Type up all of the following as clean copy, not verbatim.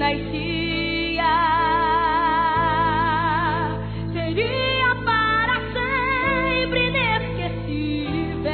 Messias seria para sempre inesquecível.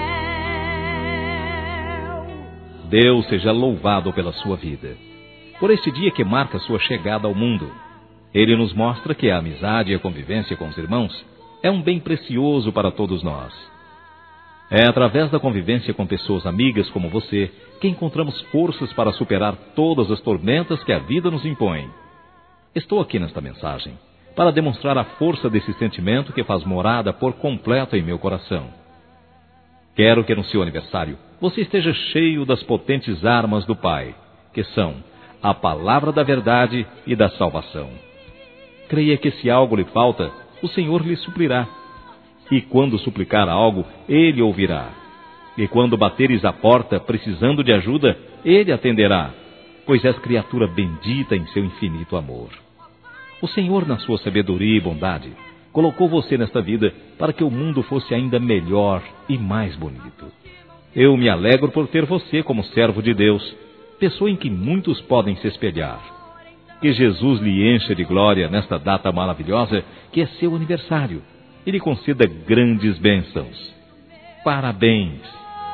Deus seja louvado pela sua vida, por este dia que marca sua chegada ao mundo. Ele nos mostra que a amizade e a convivência com os irmãos é um bem precioso para todos nós. É através da convivência com pessoas amigas como você que encontramos forças para superar todas as tormentas que a vida nos impõe. Estou aqui nesta mensagem para demonstrar a força desse sentimento que faz morada por completo em meu coração. Quero que no seu aniversário você esteja cheio das potentes armas do Pai, que são a palavra da verdade e da salvação. Creia que se algo lhe falta, o Senhor lhe suplirá. E quando suplicar algo, Ele ouvirá. E quando bateres à porta precisando de ajuda, Ele atenderá, pois és criatura bendita em seu infinito amor. O Senhor, na sua sabedoria e bondade, colocou você nesta vida para que o mundo fosse ainda melhor e mais bonito. Eu me alegro por ter você como servo de Deus, pessoa em que muitos podem se espelhar. Que Jesus lhe encha de glória nesta data maravilhosa que é seu aniversário e lhe conceda grandes bênçãos. Parabéns!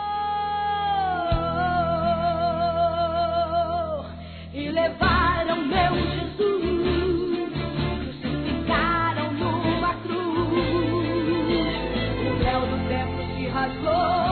E levaram meu Jesus, crucificaram numa cruz, o véu do templo se rasgou.